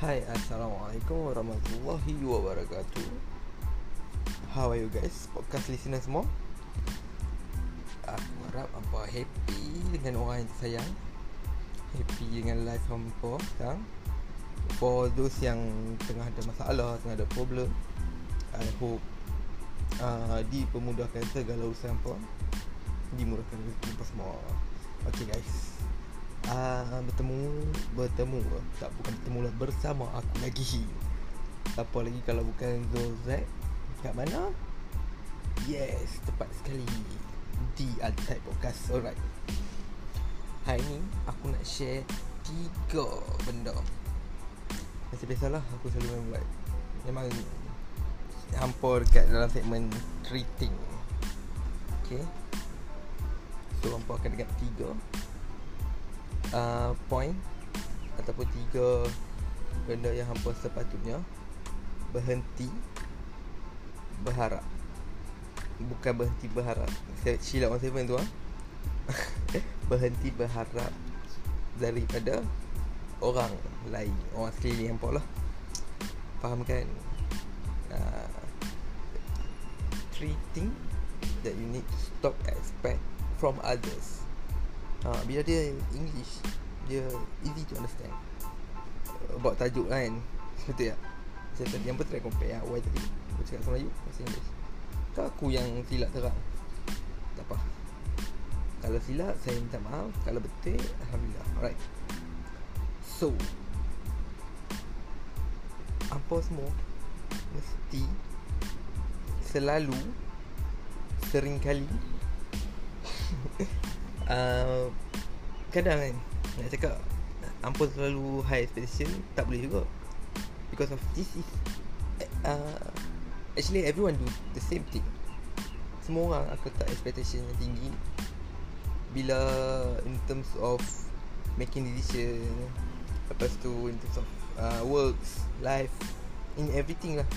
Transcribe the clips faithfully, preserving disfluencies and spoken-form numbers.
Hai, Assalamualaikum warahmatullahi wabarakatuh. How are you guys, podcast listener semua? Aku harap hampa happy dengan orang yang tersayang, happy dengan life hampa sekarang. For those yang tengah ada masalah, tengah ada problem, I hope uh, dipermudahkan segala urusan hampa, dimurahkan rezeki hampa semua. Okay guys, Uh, bertemu Bertemu Tak, bukan bertemu lah, bersama aku lagi. Siapa lagi kalau bukan Zolzak. Kat mana? Yes, tepat sekali, di Altai Podcast. Alright, hari ni aku nak share tiga benda. Macam biasalah, aku selalu main buat, memang hampa dekat dalam segmen treating. Okay, so hampa akan dekat tiga Uh, point ataupun tiga benda yang hampa sepatutnya berhenti berharap. Bukan berhenti berharap, silap orang seven tu ha? Berhenti berharap daripada orang lain, orang sekeliling hampa lah. Faham kan? uh, Three things that you need to stop expect from others. Ha, bila dia English, dia easy to understand. About tajuk kan, betul tak? Macam tadi yang try compare ya, why tadi aku cakap sama Melayu, bahasa English. Tak aku yang silap terang, tak apa. Kalau silap, saya minta maaf. Kalau betul, Alhamdulillah. Alright, so apa semua mesti selalu, sering kali Uh, kadang kan nak cakap hampa selalu high expectation, tak boleh juga. Because of this is uh, actually everyone do the same thing. Semua orang akan letak expectation yang tinggi bila in terms of making decision. Lepas tu in terms of uh, works, life, in everything lah.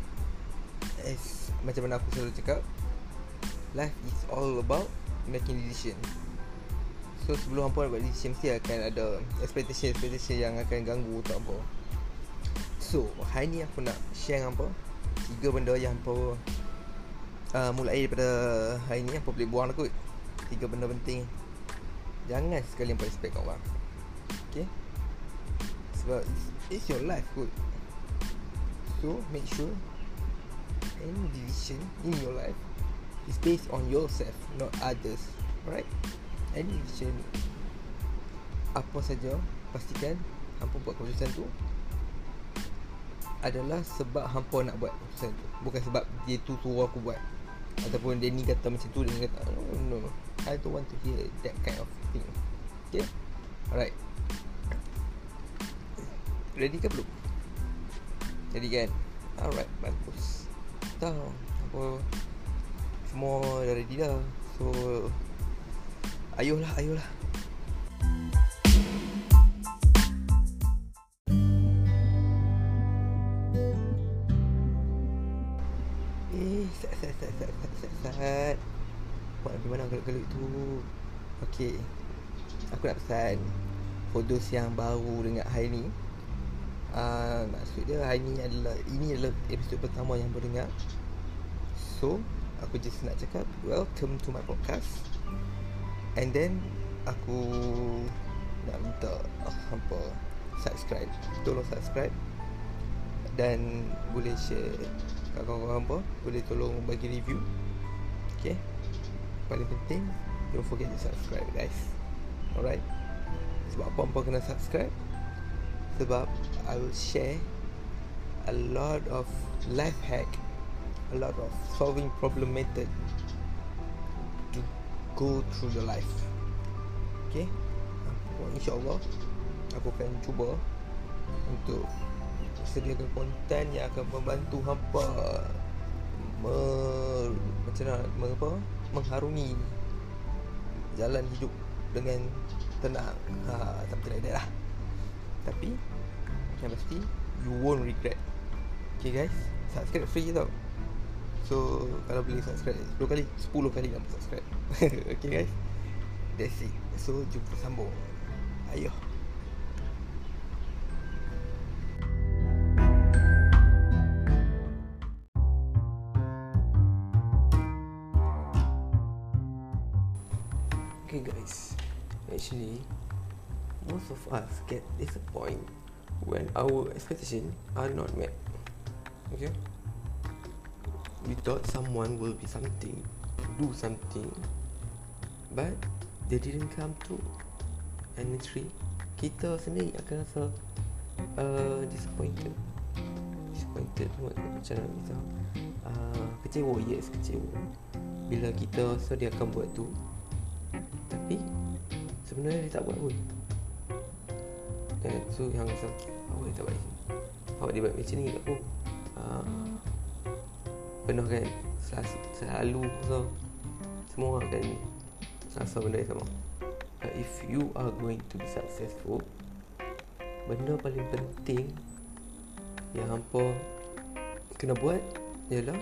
As macam mana aku selalu cakap, life is all about making decision. So sebelum hampa nak buat decision, mesti akan ada expectation-expectation yang akan ganggu otak hampa. So hari ni aku nak share dengan hampa tiga benda yang hampa uh, mulai daripada hari ni hampa boleh buang lah kot. Tiga benda penting, jangan sekali hampa expect kat orang. Okay, sebab it's, it's your life kot. So make sure any decision in your life is based on yourself, not others. Alright, any decision apa saja, pastikan hampa buat keputusan tu adalah sebab hampa nak buat keputusan tu, bukan sebab dia tu suruh aku buat, ataupun dia ni kata macam tu, dia ni kata no, no, I don't want to hear that kind of thing. Okay, alright, ready ke belum? Jadi kan? Alright, bagus. Tahu apa, semua dah ready dah. So ayolah, ayolah. Eh, sat, sat, sat, sat, sat, sat, sat. Buat di mana gelut-gelut tu? Okay, aku nak pesan for those yang baru dengar hari ni. uh, Maksud dia hari ni adalah, ini adalah episod pertama yang berdengar. So aku just nak cakap welcome to my podcast. And then aku nak minta oh, hampa subscribe, tolong subscribe. Dan boleh share kat kawan-kawan hampa, boleh tolong bagi review. Okay, paling penting, don't forget to subscribe guys. Alright, sebab apa hampa kena subscribe? Sebab I will share a lot of life hack, a lot of solving problem method to go through your life. Okay, InsyaAllah aku akan cuba untuk sediakan konten yang akan membantu hampa me, macam mana, mengapa, mengharungi jalan hidup dengan tenang. ha, Something like that lah. Tapi yang pasti you won't regret. Okay guys, subscribe free tau. So kalau boleh subscribe sepuluh kali, sepuluh kali nak subscribe. Okay guys, that's it. So jumpa sambung. Ayo. Okay guys, actually most of us get disappointed when our expectations are not met. Okay, we thought someone will be something, do something, but they didn't come through. And actually kita sendiri akan rasa uh, disappointed Disappointed macam nak kita uh, kecewa. Yes, kecewa bila kita rasa dia akan buat tu, tapi sebenarnya dia tak buat pun. Dan so yang rasa awak dia tak buat macam ni, awak dia buat macam ni kat aku. uh, Penuh kan, selalu, selalu so, semua orang akan rasa benda yang sama. But if you are going to be successful, benda paling penting yang hampa kena buat ialah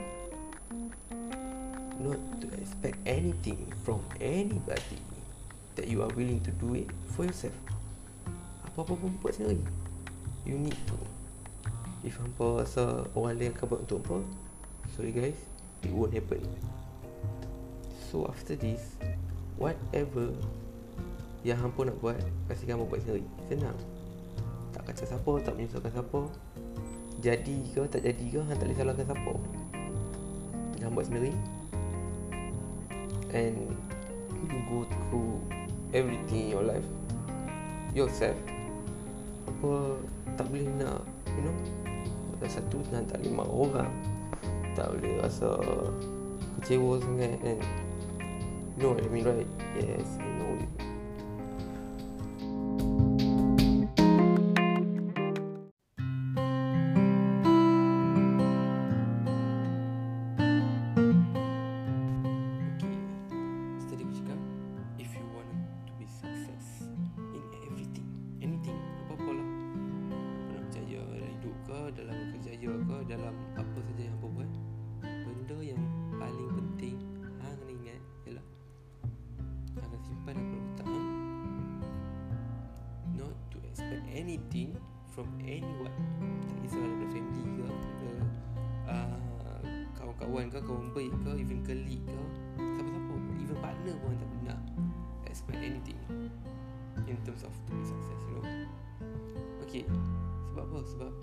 not to expect anything from anybody, that you are willing to do it for yourself. Apa-apa pun buat sendiri. You need to. If hampa rasa orang lain akan buat untuk hampa, sorry guys, it won't happen. So after this, whatever yang hampa nak buat, pastikan hampa buat sendiri. Senang. Tak kacau siapa, tak menyusahkan siapa. Jadi ke tak jadi ke, hang tak boleh salahkan siapa. Hang buat sendiri. And you go through everything in your life yourself. Apa tak boleh nak, you know, rasa satu, hang tak boleh marah orang, tak boleh rasa kecewa sangat. And you know what I mean, right? Yes, I know it. Dalam kerjaya ke, dalam apa saja yang hampa buat, benda yang paling penting hang kena ingat ialah hang kena simpan dalam otak hang, not to expect anything from anyone. Tak kisah ada family ke, ada uh, kawan-kawan ke, kawan baik ke, even colleague ke, siapa-siapa, even partner pun tak nak expect anything in terms of to be success, you know. Okay, sebab apa? Sebab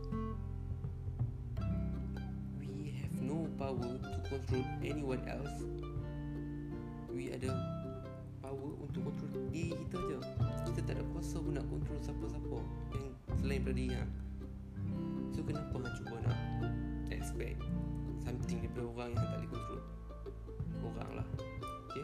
no power to control anyone else. We ada power untuk control diri kita je. Kita tak ada kuasa pun nak control siapa-siapa yang selain daripada diri hang. So kenapa hang cuba nak expect something daripada orang yang hang tak boleh control? Orang lah. Okay,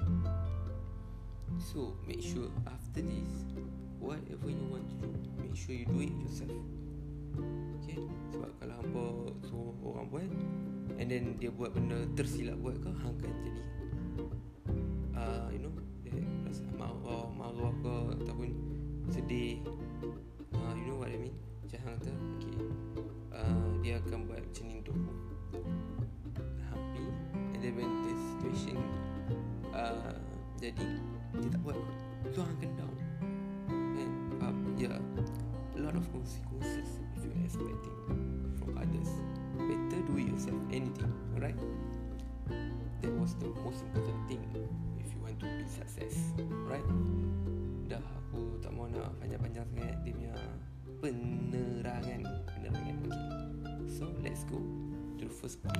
so make sure after this, whatever you want to do, make sure you do it yourself. Okay, sebab kalau hampa suruh orang buat and then dia buat benda tersilap buat ke, hang akan jadi uh, you know, dia rasa marah, marah ke ataupun sedih, uh, you know what I mean. Macam hang kata, okay, uh, dia akan buat macam ni untuk aku, happy, and then when the situation uh, jadi dia tak buat, so hang akan down. And um, yeah, a lot of consequences if you expecting from others. Better do it yourself, anything, alright? That was the most important thing if you want to be success, right? Dah, aku tak mau nak panjang-panjang sangat dia punya penerangan penerangan. Okay, so let's go to the first point.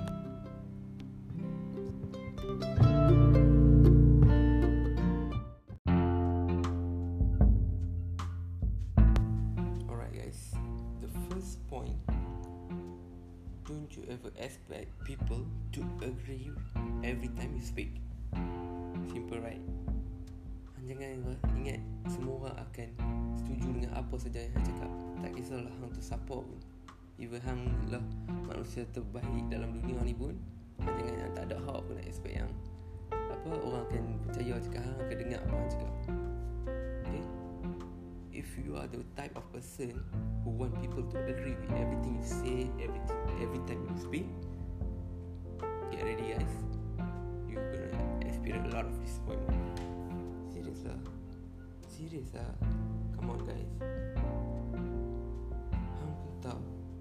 Alright guys, the first point, don't you ever expect people to agree every time you speak. Simple, right? Jangan ingat semua orang akan setuju dengan apa saja yang hang cakap. Tak kisahlah hang tu siapa pun. Even hang lah manusia terbaik dalam dunia ni pun, jangan hang tak ada hak pun nak expect yang apa orang akan percaya cakap hang, akan dengar apa hang cakap. Okay? If you are the type of person who want people to agree with everything you say, everything, every time you speak, get ready guys, you're gonna experience a lot of disappointment. Serious lah, serious lah. Come on guys, hang pun tahu,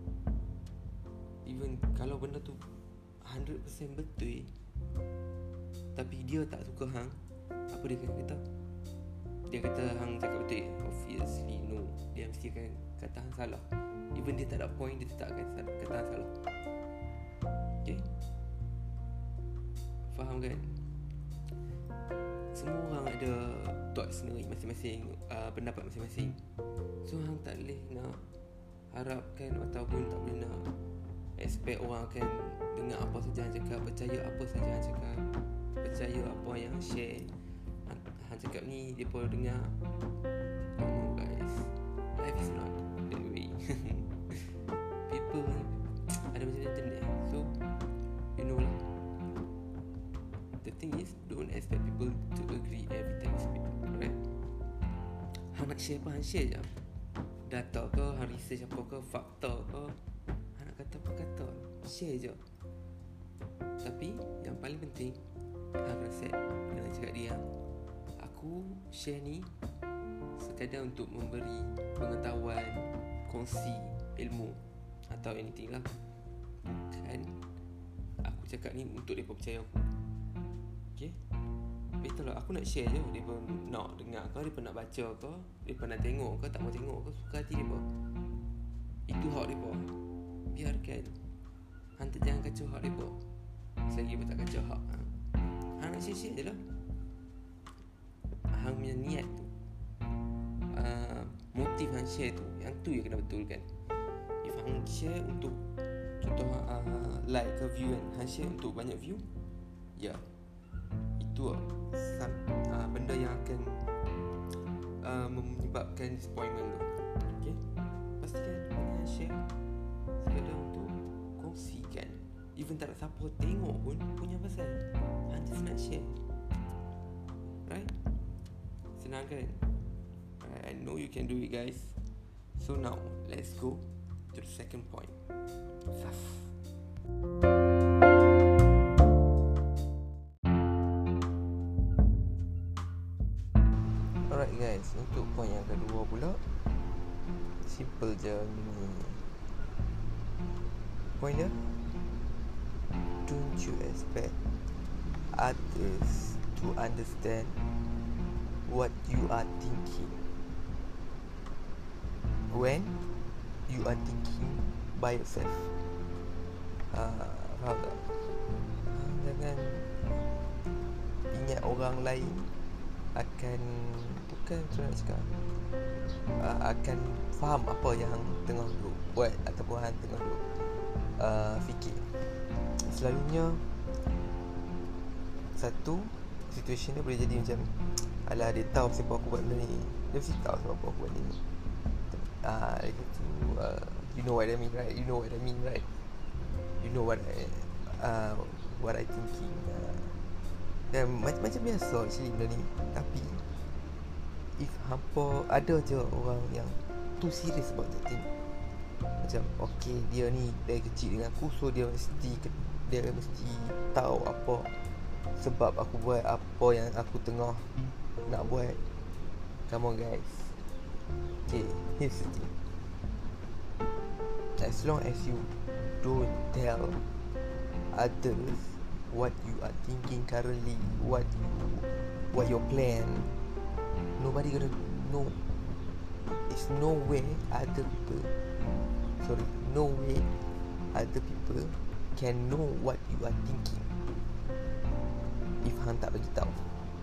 even kalau benda tu one hundred percent betul, tapi dia tak suka hang, apa dia akan kata? dia kata hang cakap betul, obviously no. Dia mesti akan kata hang salah. Even dia tak ada point, dia tetap akan kata hang salah. Okay, faham kan? Semua orang ada thoughts sendiri masing-masing, uh, pendapat masing-masing. So hang tak boleh nak harapkan ataupun tak boleh nak expect orang akan dengar apa saja hang cakap, percaya apa saja hang cakap, percaya apa yang hang share. Hang, hang cakap ni dia pun dengar. No guys, life is not that way. People ada macam internet. So you know lah. The thing is, don't expect people to agree every time you speak, right? Hang nak share apa, hang share je. Data ke, hang research apa ke, fakta ke, hang nak kata apa kata, share je. Tapi yang paling penting, hang kena set dengan cakap dia, aku share ni sekadar untuk memberi pengetahuan, kongsi ilmu atau anything lah. Bukan aku cakap ni untuk mereka percaya aku. Okay, betul lah, aku nak share je. Mereka nak dengar ke, mereka nak baca ke, mereka nak tengok ke, tak mau tengok ke, suka hati mereka. Itu hak mereka. Biarkan. Hang tak jangan kacau hak mereka. Selagi mereka tak kacau hak hang, hang nak share-share je lah. Hang punya niat tu, uh, motif hang share tu, yang tu yang kena betulkan. If hang share untuk contoh uh, like ke view kan, hang share untuk banyak view, ya, itu some, uh, benda yang akan uh, menyebabkan disappointment tu. Okay, pastikan benda yang share sekadar untuk kongsikan. Even tak ada siapa tengok pun, punya pasal hang just nak share, right? Senang kan? Right, I know you can do it guys. So now let's go to the second point. Saf. Alright guys, untuk point yang kedua pula, simple je ni. Point dia, don't you expect others to understand what you are thinking when you are thinking by yourself. uh, Faham tak? Jangan ingat orang lain akan, bukan macam nak cakap, uh, akan faham apa yang hang tengah duk buat ataupun hang tengah duk uh, fikir. Selalunya satu situation dia boleh jadi macam, alah dia tahu sebab aku buat benda ni, dia mesti tahu sebab aku buat benda ni. Ah, uh, itu uh, you know what I mean, right? You know what I mean, right? You know what I uh, what I thinking. Uh, dan macam-macam biasa actually benda ni. Tapi if hampa ada je orang yang too serious about that thing, macam okay, dia ni dari kecil dengan aku, so dia mesti dia mesti tahu apa sebab aku buat apa yang aku tengah nak buat. Come on guys. Okay, here's the thing. As long as you don't tell others what you are thinking currently, what you, what your plan, nobody gonna know. It's no way other people Sorry No way other people can know what you are thinking if hang tak bagi tahu.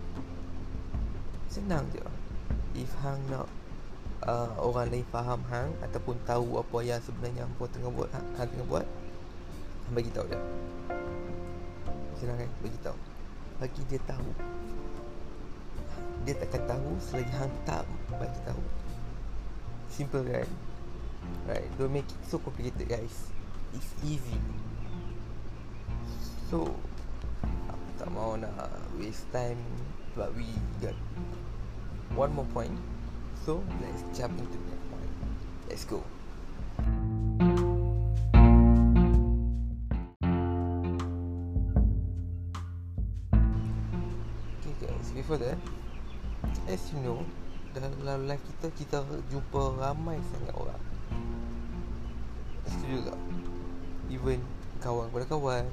Senang je. If hang nak uh, orang lain faham hang ataupun tahu apa yang sebenarnya hang tengah buat, hang, hang tengah buat, hang bagi tahu dia. Senang kan? Bagi tahu. Bagi dia tahu. Dia takkan tahu selagi hang tak bagi tahu. Simple kan? Right, don't make it so complicated guys. It's easy. So aku tak mau nak waste time, but we got one more point. So let's jump into that point. Let's go. Okay guys, before that, as you know, dalam life kita, kita jumpa ramai sangat orang. Setuju tak? Even kawan pada kawan,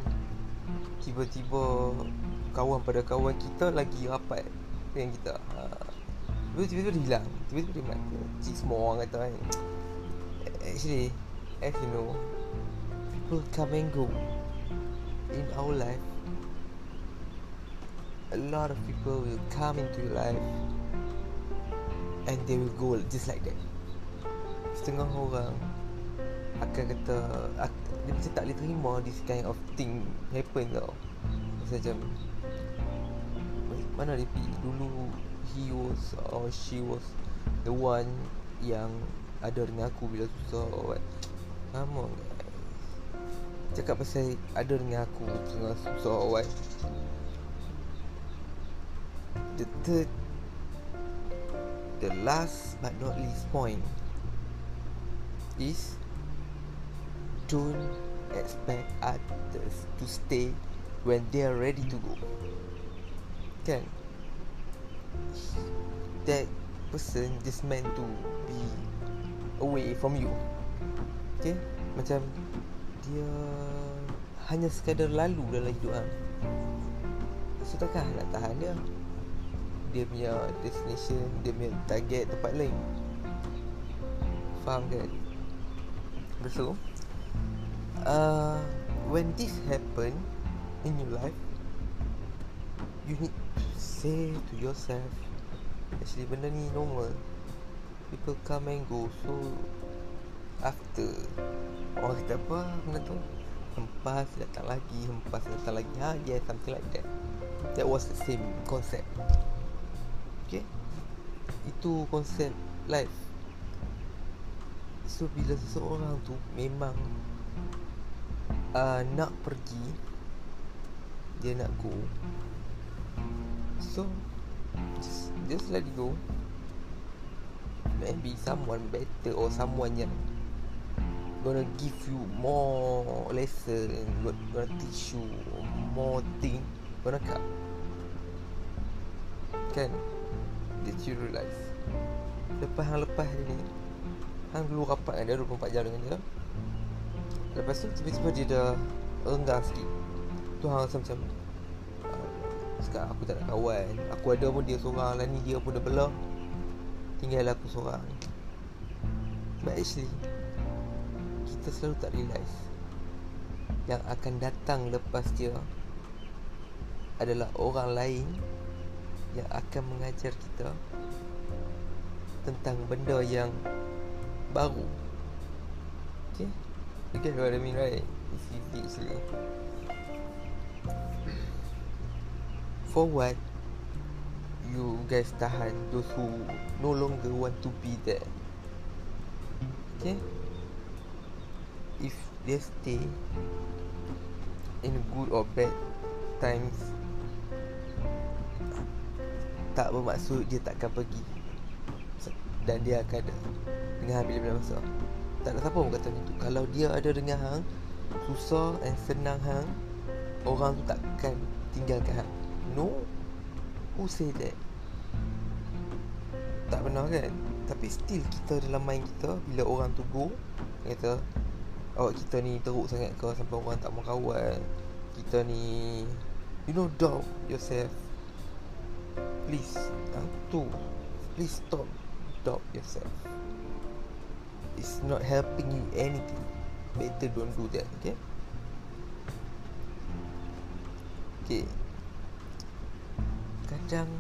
tiba-tiba kawan pada kawan kita lagi rapat dengan kita. ha, Tiba-tiba dia hilang. Tiba-tiba dia mati. Cik semua orang kata kan. Actually, as you know, people come and go in our life. A lot of people will come into your life and they will go just like that. Setengah orang akan kata, dia macam tak boleh terima this kind of thing happen tau. Macam mana dia pergi dulu, he was or she was the one yang ada dengan aku bila susah or what. Come on guys, cakap pasal ada dengan aku tengah susah or what. The third, the last but not least point is don't expect others to stay when they are ready to go. Kan? That person just meant to be away from you. Okay? Macam dia hanya sekadar lalu dalam hidup hang. So takkan nak tahan dia. Dia punya destination, dia punya target tempat lain. Faham kan? So uh, when this happen in your life, you need to say to yourself, actually benda ni normal. People come and go. So after, orang kata apa benda tu, hempas datang lagi, hempas datang lagi. Ha, yeah, something like that. That was the same concept. Okay, itu konsep life. So bila seseorang tu memang uh, nak pergi, dia nak go, so just, just let it go. Maybe someone better or someone yang gonna give you more lesson, gonna teach you more thing, gonna come. Kan? Did you realise? Lepas hang lepas dia ni, hang dulu rapat dengan dia dua puluh empat jam dengan dia. Lepas tu tiba-tiba dia dah renggang sikit. Tu hang rasa macam uh, sekarang aku tak ada kawan, aku ada pun dia seorang lah ni, dia pun dah belah, tinggal aku seorang. But actually kita selalu tak realise yang akan datang lepas dia adalah orang lain yang akan mengajar kita tentang benda yang baru. Okay, you get what I mean, right? It's easy actually. For what you guys tahan those who no longer want to be there? Okay, if they stay in good or bad times, tak bermaksud dia takkan pergi dan dia akan ada dengan hang bila-bila masa. Tak ada siapa pun kata macam tu. Kalau dia ada dengan hang, susah and senang hang, orang tu takkan tinggalkan hang. No, who say that? Tak pernah kan? Tapi still kita dalam mind kita, bila orang tu go, kata awak kita ni teruk sangat ke sampai orang tak mau kawan, kita ni, you know, doubt yourself. Please, uh, tu please stop doubt yourself. It's not helping you anything. Better don't do that. Okay. Okay. Kadang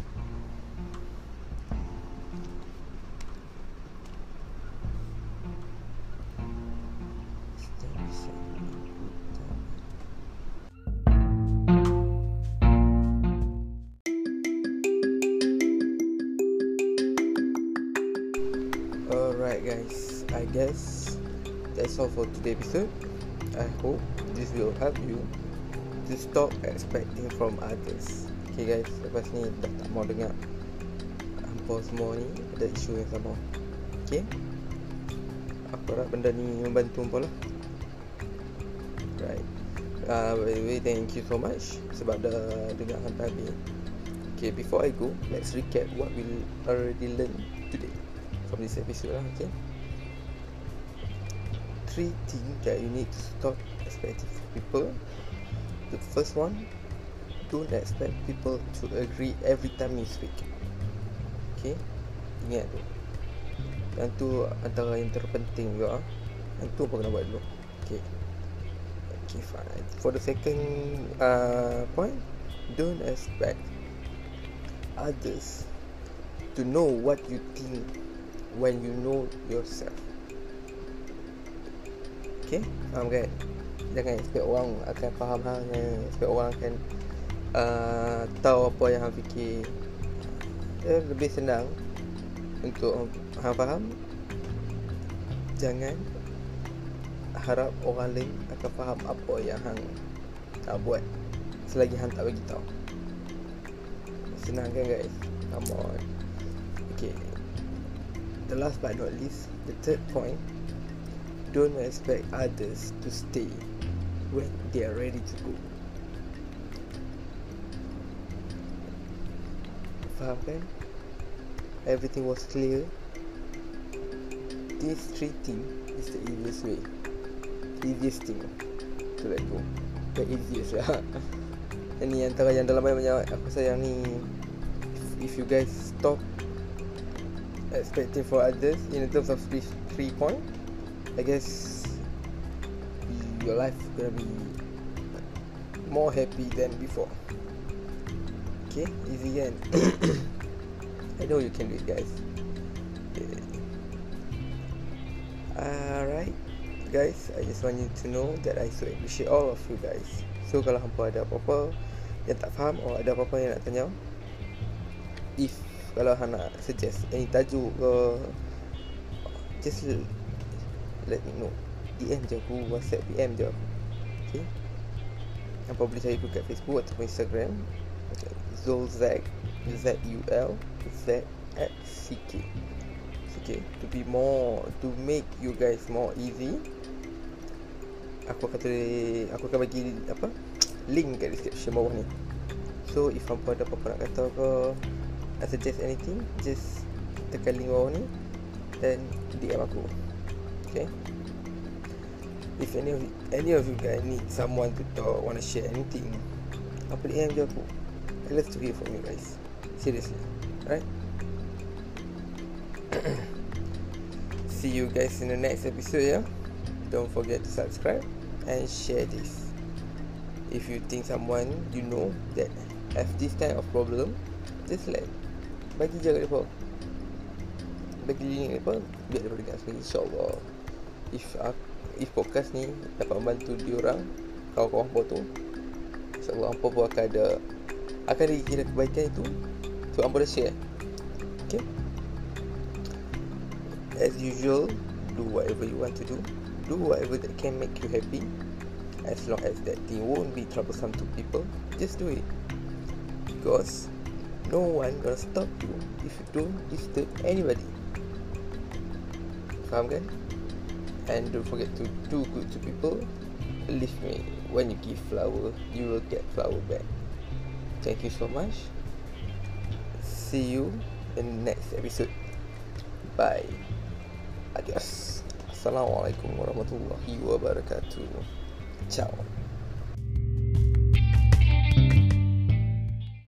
Alright guys, I guess that's all for today's episode. I hope this will help you to stop expecting from others. Okay guys, lepas ni dah tak mau dengar hampa semua ni ada isu yang sama. Okay, aku harap benda ni membantu hampa lah. Right, uh, by the way, thank you so much sebab dah dengar sampai habis. Okay, before I go, let's recap what we already learned today from this episode lah. Okay, three things that you need to stop expecting from people. The first one, don't expect people to agree every time you speak. Okay, ingat tu. Yang tu antara yang terpenting juga. Yang tu apa kena buat dulu. Okay. Okay, fine. For the second uh, point, don't expect others to know what you think when you know yourself. Okay, faham kan? Jangan expect orang akan faham hang, jangan expect orang akan uh, tahu apa yang hang fikir. Dia lebih senang untuk hang faham. Jangan harap orang lain akan faham apa yang hang nak buat selagi hang tak bagi tahu. Senang kan guys? Come on. Okay, the last but not least, the third point, don't expect others to stay when they are ready to go. Faham kan? Everything was clear. These three things is the easiest way, easiest thing to let go. The easiest lah. Ini antara yang dalam banyak-banyak aku sayang ni. If you guys stop expecting for others in terms of these three points, I guess your life gonna be more happy than before. Okay, easy kan? I know you can do it, guys. Okay. Alright, guys, I just want you to know that I so appreciate all of you guys. So kalau hampa ada apa-apa yang tak faham, or ada apa-apa yang nak tanya, if kalau hang nak suggest any tajuk ke, just let me know. D M je aku, WhatsApp D M je. Okay, hampa boleh cari aku kat Facebook ataupun Instagram. Okay. Zulzak, Z U L Z X C K. Okay, to be more, to make you guys more easy, aku akan tulis, aku akan bagi apa, link kat description bawah ni. So if hampa ada apa-apa nak kata ke, nak suggest anything, just tekan link bawah ni dan D M aku. Okay, if any of you, any of you guys need someone to talk, want to share anything, apa D M je aku. I love to hear from you guys. Seriously. Alright. See you guys in the next episode, yeah. Don't forget to subscribe and share this. If you think someone you know that have this kind of problem, just let bagi je kat mereka, bagi link mereka, biar mereka dengar sekali. InsyaAllah, If uh, if podcast ni dapat membantu diorang, kawan-kawan hampa tu, InsyaAllah hampa pun akan ada, akan dikira kebaikan itu. So hampa dah share. Okay, as usual, do whatever you want to do. Do whatever that can make you happy. As long as that thing won't be troublesome to people, just do it. Because no one gonna stop you if you don't disturb anybody. Faham kan? And don't forget to do good to people. Believe me, when you give flower, you will get flower back. Thank you so much. See you in the next episode. Bye. Adios. Assalamualaikum warahmatullahi wabarakatuh. Ciao.